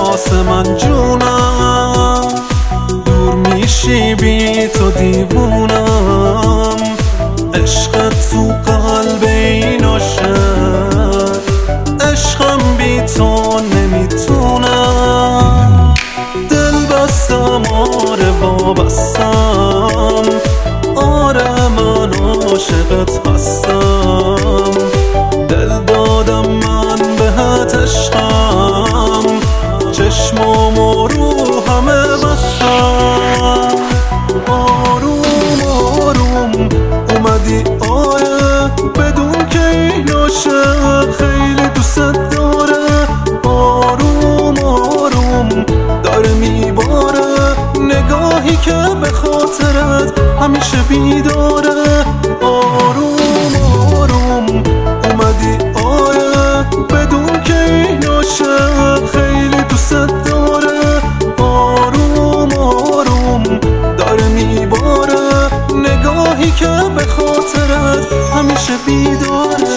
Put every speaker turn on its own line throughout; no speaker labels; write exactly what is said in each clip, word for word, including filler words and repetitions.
واسه من جونم، دور میشی بی تو دیوونم. عشقت تو قلب این عاشق، عشقم بی تو نمیتونم. دل بستم آره وابستم، آره من عاشقت هستم. دل دادم من بهت عشقم، چشمام و رو همه بستم. آروم آروم اومدی آره، بدون که این عاشق خیلی دوست داره. آروم آروم داره میباره، نگاهی که به خاطرت همیشه بیداره. آروم آروم اومدی آره، بدون که این عاشق خیلی دوست داره. آروم آروم داره میباره، نگاهی که به خاطرت همیشه بیداره.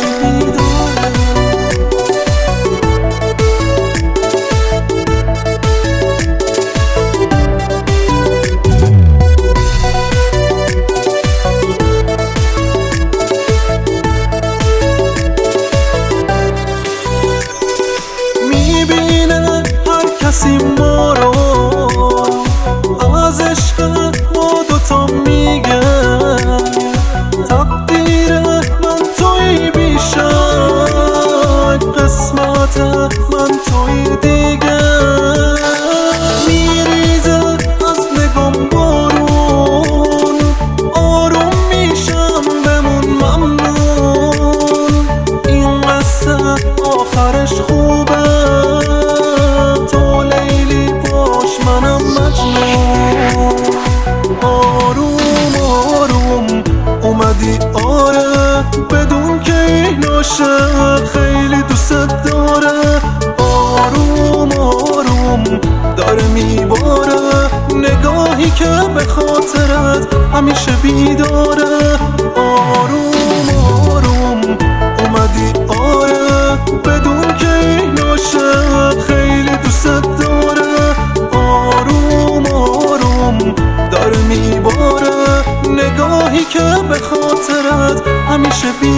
کسی ما رو از عشق ما دوتا میگه، تقدیر من توی بیشک، قسمت من توی دیگه. میریزه از نگام بارون، آروم میشم بمون ممنون. این قصه آخرش خوبه، منم مجنون. آروم آروم اومدی آره، بدون که این عاشق خیلی دوست داره. آروم آروم داره میباره، نگاهی که به خاطرت همیشه بیداره. آروم آروم اومدی آره، بدون که این عاشق خیلی دوست داره. آروم آروم داره میباره، نگاهی که به خاطرت همیشه بی